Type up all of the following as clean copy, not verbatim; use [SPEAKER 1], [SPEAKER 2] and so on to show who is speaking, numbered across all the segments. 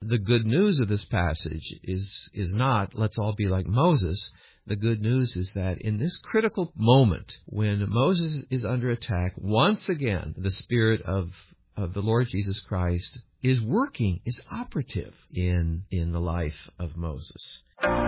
[SPEAKER 1] the good news of this passage is not, let's all be like Moses. The good news is that in this critical moment, when Moses is under attack, once again, the Spirit of the Lord Jesus Christ is working, is operative in the life of Moses.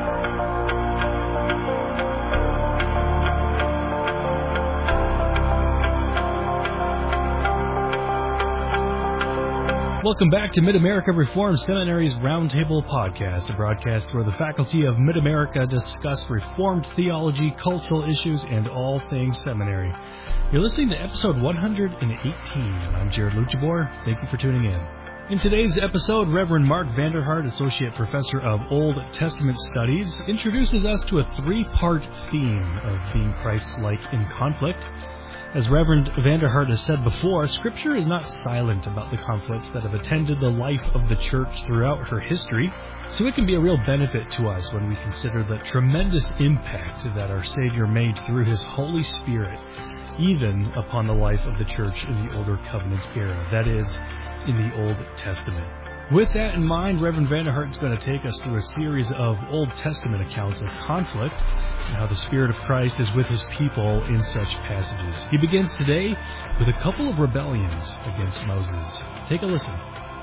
[SPEAKER 2] Welcome back to Mid-America Reformed Seminary's Roundtable Podcast, a broadcast where the faculty of Mid-America discuss Reformed theology, cultural issues, and all things seminary. You're listening to episode 118, and I'm Jared Luchabor. Thank you for tuning in. In today's episode, Reverend Mark Vanderhart, Associate Professor of Old Testament Studies, introduces us to a three-part theme of being Christ-like in conflict. As Reverend Vanderhart has said before, Scripture is not silent about the conflicts that have attended the life of the Church throughout her history, so it can be a real benefit to us when we consider the tremendous impact that our Savior made through His Holy Spirit, even upon the life of the Church in the Older Covenant era, that is, in the Old Testament. With that in mind, Reverend Vanderhart is going to take us through a series of Old Testament accounts of conflict and how the Spirit of Christ is with His people in such passages. He begins today with a couple of rebellions against Moses. Take a listen.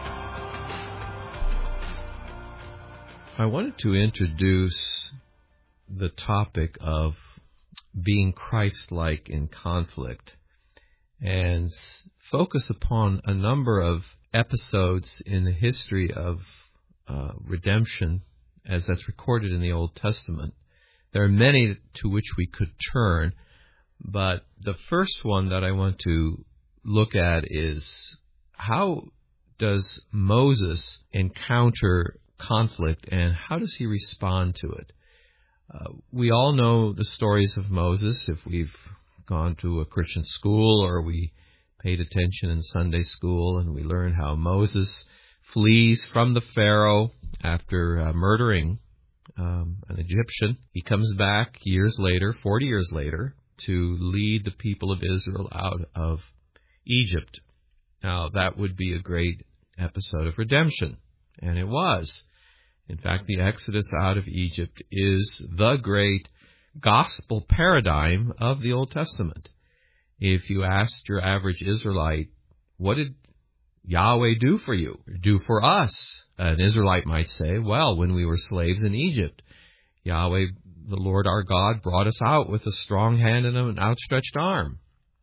[SPEAKER 1] I wanted to introduce the topic of being Christ-like in conflict and focus upon a number of episodes in the history of redemption as that's recorded in the Old Testament. There are many to which we could turn, but the first one that I want to look at is how does Moses encounter conflict and how does he respond to it? We all know the stories of Moses if we've gone to a Christian school or we paid attention in Sunday school, and we learned how Moses flees from the Pharaoh after murdering an Egyptian. He comes back years later, 40 years later, to lead the people of Israel out of Egypt. Now, that would be a great episode of redemption, and it was. In fact, the Exodus out of Egypt is the great gospel paradigm of the Old Testament. If you asked your average Israelite, what did Yahweh do for you, do for us? An Israelite might say, well, when we were slaves in Egypt, Yahweh, the Lord our God, brought us out with a strong hand and an outstretched arm.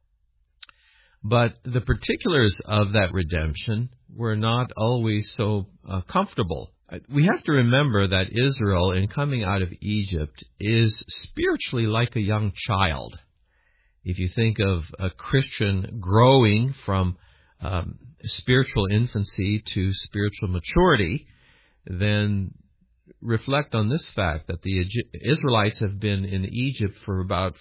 [SPEAKER 1] But the particulars of that redemption were not always so comfortable. We have to remember that Israel, in coming out of Egypt, is spiritually like a young child. If you think of a Christian growing from spiritual infancy to spiritual maturity, then reflect on this fact that the Israelites have been in Egypt for about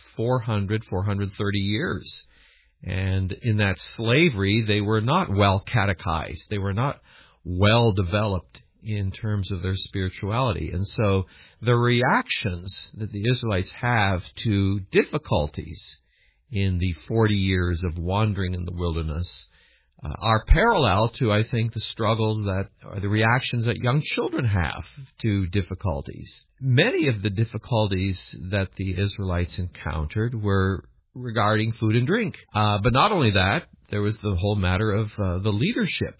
[SPEAKER 1] 430 years. And in that slavery, they were not well catechized. They were not well developed in terms of their spirituality. And so the reactions that the Israelites have to difficulties in the 40 years of wandering in the wilderness are parallel to, I think, the struggles that are the reactions that young children have to difficulties. Many of the difficulties that the Israelites encountered were regarding food and drink. But not only that, there was the whole matter of the leadership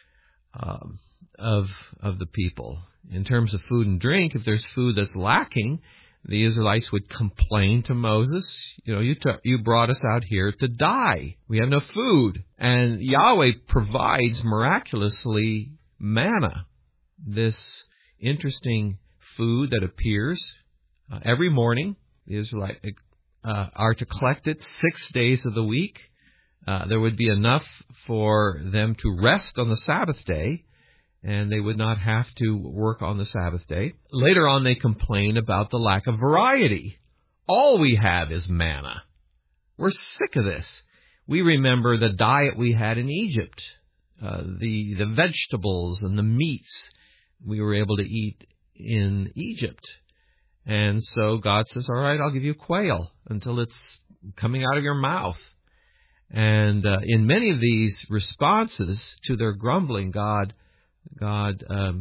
[SPEAKER 1] of the people. In terms of food and drink, if there's food that's lacking, the Israelites would complain to Moses, you brought us out here to die. We have no food. And Yahweh provides miraculously manna, this interesting food that appears every morning. The Israelites are to collect it 6 days of the week. There would be enough for them to rest on the Sabbath day, and they would not have to work on the Sabbath day. Later on, they complain about the lack of variety. All we have is manna. We're sick of this. We remember the diet we had in Egypt, the vegetables and the meats we were able to eat in Egypt. And so God says, all right, I'll give you quail until it's coming out of your mouth. And in many of these responses to their grumbling, God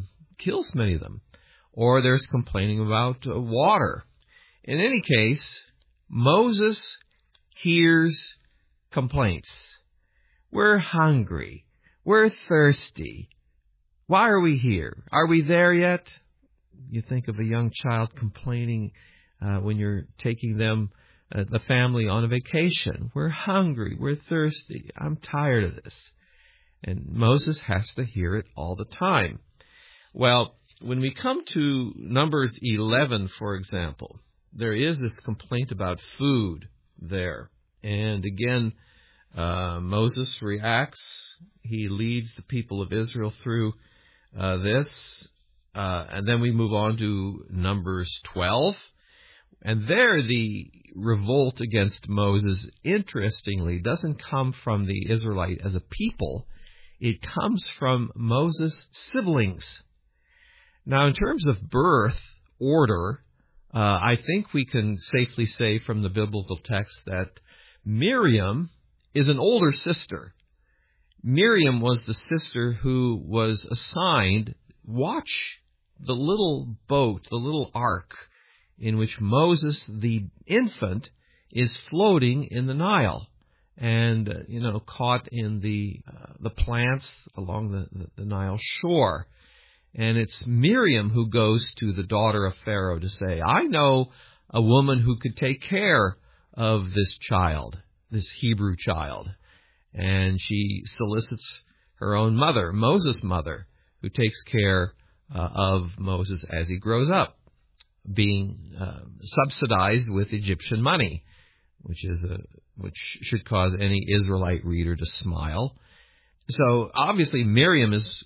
[SPEAKER 1] kills many of them. Or there's complaining about water. In any case, Moses hears complaints. We're hungry. We're thirsty. Why are we here? Are we there yet? You think of a young child complaining when you're taking them, the family, on a vacation. We're hungry. We're thirsty. I'm tired of this. And Moses has to hear it all the time. Well, when we come to Numbers 11, for example, there is this complaint about food there. And again, Moses reacts. He leads the people of Israel through this. And then we move on to Numbers 12. And there the revolt against Moses, interestingly, doesn't come from the Israelite as a people. It comes from Moses' siblings. Now, in terms of birth order, I think we can safely say from the biblical text that Miriam is an older sister. Miriam was the sister who was assigned, watch the little boat, the little ark, in which Moses, the infant, is floating in the Nile and, caught in the plants along the Nile shore. And it's Miriam who goes to the daughter of Pharaoh to say, I know a woman who could take care of this child, this Hebrew child. And she solicits her own mother, Moses' mother, who takes care of Moses as he grows up, being subsidized with Egyptian money, which should cause any Israelite reader to smile. So obviously Miriam is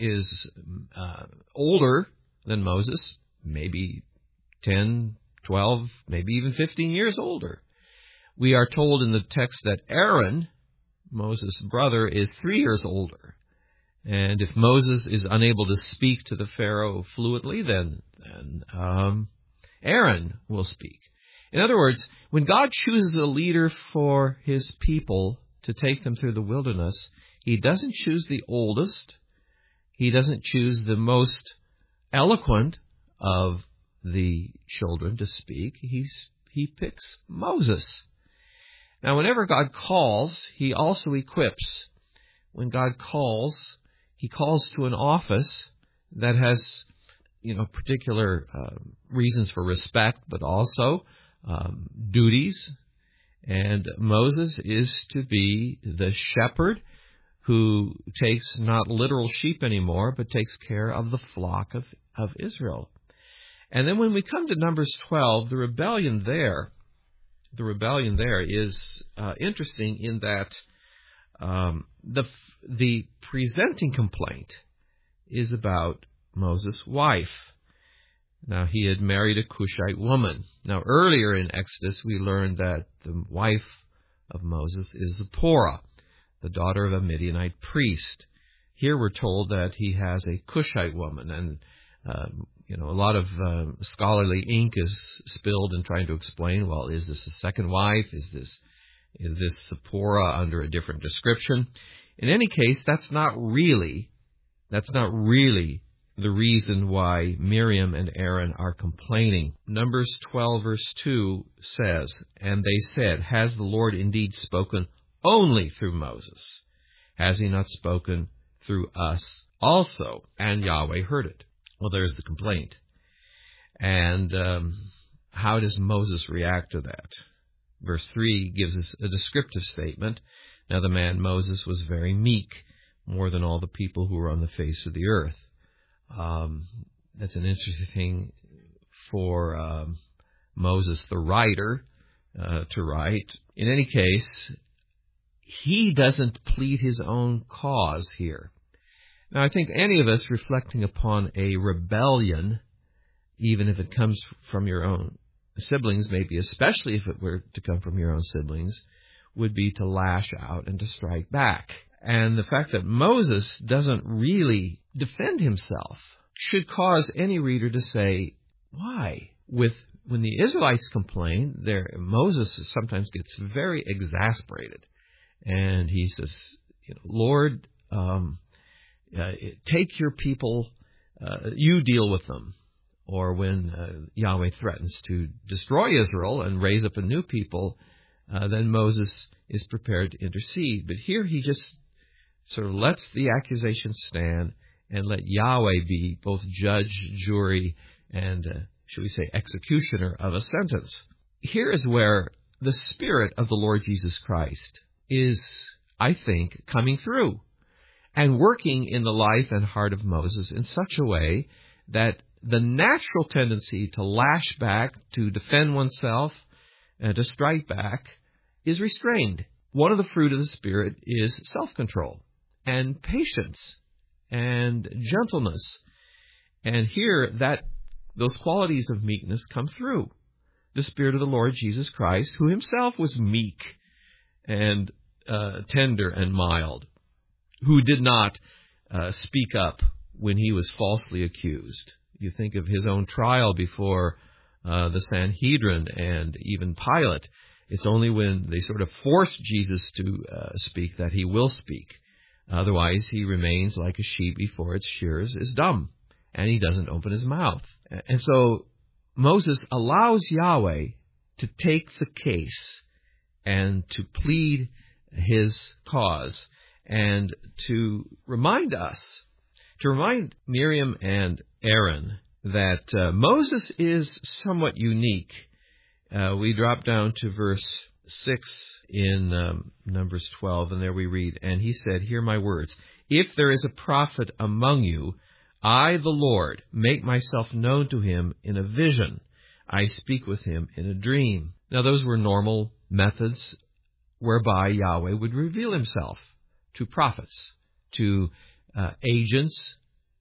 [SPEAKER 1] older than Moses, maybe 10, 12, maybe even 15 years older. We are told in the text that Aaron, Moses' brother, is 3 years older. And if Moses is unable to speak to the Pharaoh fluently, then Aaron will speak. In other words, when God chooses a leader for his people to take them through the wilderness, he doesn't choose the oldest. He doesn't choose the most eloquent of the children to speak. He picks Moses. Now, whenever God calls, he also equips. When God calls, he calls to an office that has, particular reasons for respect, but also duties. And Moses is to be the shepherd who takes not literal sheep anymore, but takes care of the flock of Israel. And then when we come to Numbers 12, the rebellion there is interesting in that the presenting complaint is about Moses' wife. Now, he had married a Cushite woman. Now, earlier in Exodus, we learned that the wife of Moses is Zipporah, the daughter of a Midianite priest. Here we're told that he has a Cushite woman, and a lot of scholarly ink is spilled in trying to explain, well, is this a second wife? Is this Zipporah under a different description? In any case, that's not really the reason why Miriam and Aaron are complaining. Numbers 12 verse 2 says, and they said, has the Lord indeed spoken only through Moses? Has he not spoken through us also? And Yahweh heard it. Well, there's the complaint. And how does Moses react to that? Verse 3 gives us a descriptive statement. Now the man Moses was very meek, more than all the people who were on the face of the earth. That's an interesting thing for Moses, the writer, to write. In any case, he doesn't plead his own cause here. Now, I think any of us reflecting upon a rebellion, even if it comes from your own siblings, maybe especially if it were to come from your own siblings, would be to lash out and to strike back. And the fact that Moses doesn't really defend himself should cause any reader to say, why? When the Israelites complain, Moses sometimes gets very exasperated. And he says, Lord, take your people you deal with them. Or when Yahweh threatens to destroy Israel and raise up a new people, then Moses is prepared to intercede. But here he just sort of lets the accusation stand and let Yahweh be both judge, jury, and, should we say, executioner of a sentence. Here is where the Spirit of the Lord Jesus Christ is, I think, coming through and working in the life and heart of Moses in such a way that the natural tendency to lash back, to defend oneself, and to strike back is restrained. One of the fruit of the Spirit is self-control and patience and gentleness. And here, those qualities of meekness come through. The Spirit of the Lord Jesus Christ, who himself was meek and tender and mild, who did not speak up when he was falsely accused. You think of his own trial before the Sanhedrin and even Pilate. It's only when they sort of force Jesus to speak that he will speak. Otherwise, he remains like a sheep before its shearers is dumb, and he doesn't open his mouth. And so Moses allows Yahweh to take the case and to plead his cause and to remind Miriam and Aaron that Moses is somewhat unique. We drop down to verse 6 in Numbers 12, and there we read, "And he said, Hear my words. If there is a prophet among you, I, the Lord, make myself known to him in a vision. I speak with him in a dream." Now, those were normal methods whereby Yahweh would reveal himself to prophets, to agents,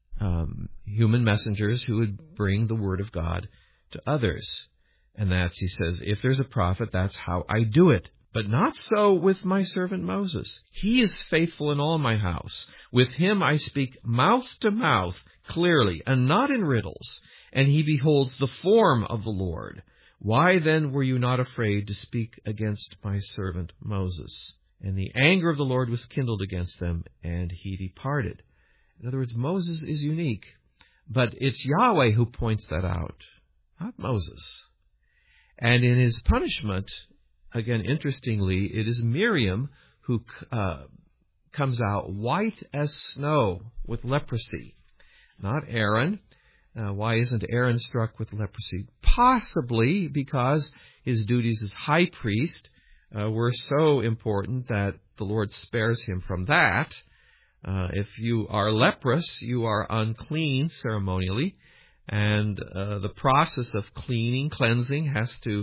[SPEAKER 1] human messengers who would bring the word of God to others. And that's, he says, if there's a prophet, that's how I do it. But not so with my servant Moses. He is faithful in all my house. With him I speak mouth to mouth clearly, and not in riddles. And he beholds the form of the Lord. Why then were you not afraid to speak against my servant Moses? And the anger of the Lord was kindled against them, and he departed. In other words, Moses is unique. But it's Yahweh who points that out, not Moses. And in his punishment, again, interestingly, it is Miriam who comes out white as snow with leprosy, not Aaron. Why isn't Aaron struck with leprosy? Possibly because his duties as high priest were so important that the Lord spares him from that. If you are leprous, you are unclean ceremonially, and the process of cleansing has to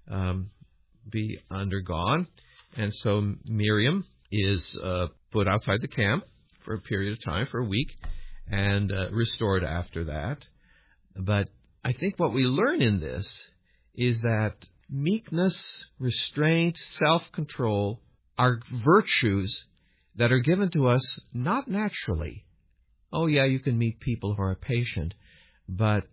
[SPEAKER 1] be undergone. And so Miriam is put outside the camp for a period of time, for a week, and restored after that. But I think what we learn in this is that meekness, restraint, self-control are virtues that are given to us not naturally. Oh, yeah, you can meet people who are patient, but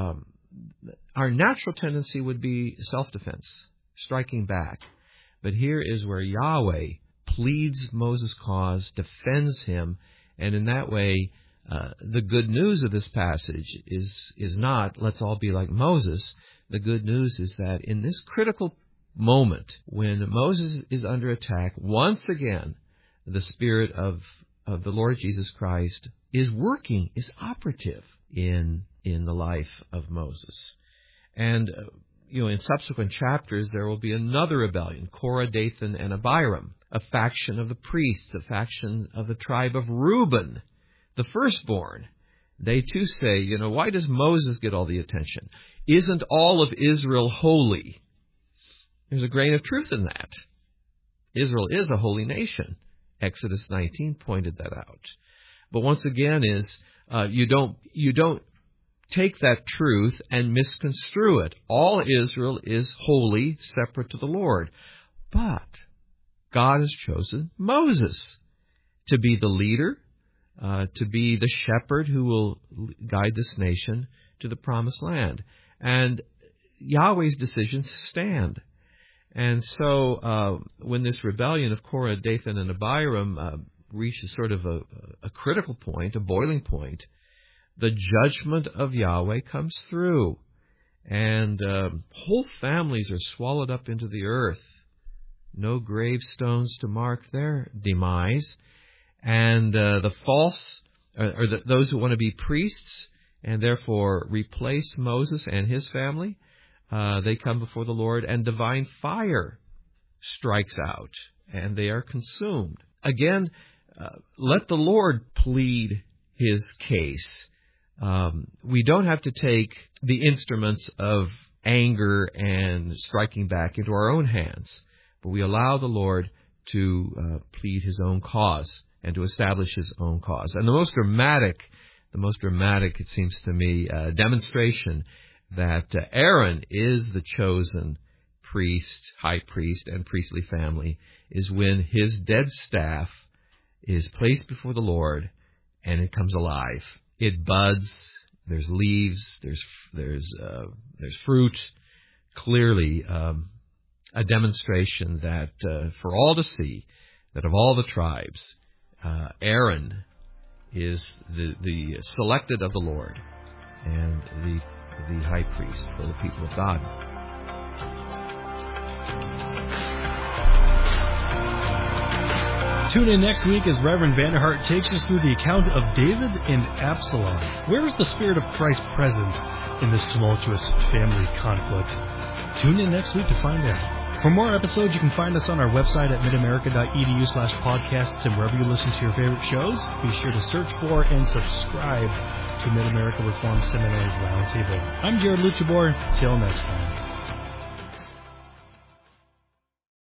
[SPEAKER 1] our natural tendency would be self-defense, striking back. But here is where Yahweh pleads Moses' cause, defends him, and in that way, the good news of this passage is not, let's all be like Moses. The good news is that in this critical moment, when Moses is under attack, once again, the Spirit of the Lord Jesus Christ is working, is operative in the life of Moses. And, in subsequent chapters, there will be another rebellion, Korah, Dathan, and Abiram, a faction of the priests, a faction of the tribe of Reuben, the firstborn. They too say, why does Moses get all the attention? Isn't all of Israel holy? There's a grain of truth in that. Israel is a holy nation. Exodus 19 pointed that out. But once again you don't take that truth and misconstrue it. All Israel is holy, separate to the Lord. But God has chosen Moses to be the leader, to be the shepherd who will guide this nation to the promised land. And Yahweh's decisions stand. And so when this rebellion of Korah, Dathan, and Abiram reaches sort of a critical point, a boiling point, the judgment of Yahweh comes through, and whole families are swallowed up into the earth. No gravestones to mark their demise. And the false, or those who want to be priests and therefore replace Moses and his family, they come before the Lord, and divine fire strikes out, and they are consumed. Again, let the Lord plead his case. We don't have to take the instruments of anger and striking back into our own hands, but we allow the Lord to plead his own cause and to establish his own cause. And the most dramatic, it seems to me, demonstration that Aaron is the chosen priest, high priest, and priestly family is when his dead staff is placed before the Lord and it comes alive. It buds. There's leaves. There's fruit. Clearly, a demonstration that for all to see, that of all the tribes, Aaron is the selected of the Lord and the high priest for the people of God.
[SPEAKER 2] Tune in next week as Reverend Vanderhart takes us through the account of David and Absalom. Where is the Spirit of Christ present in this tumultuous family conflict? Tune in next week to find out. For more episodes, you can find us on our website at midamerica.edu/podcasts, and wherever you listen to your favorite shows, be sure to search for and subscribe to Mid-America Reformed Seminary's Roundtable. I'm Jared Luchabor. Till next time.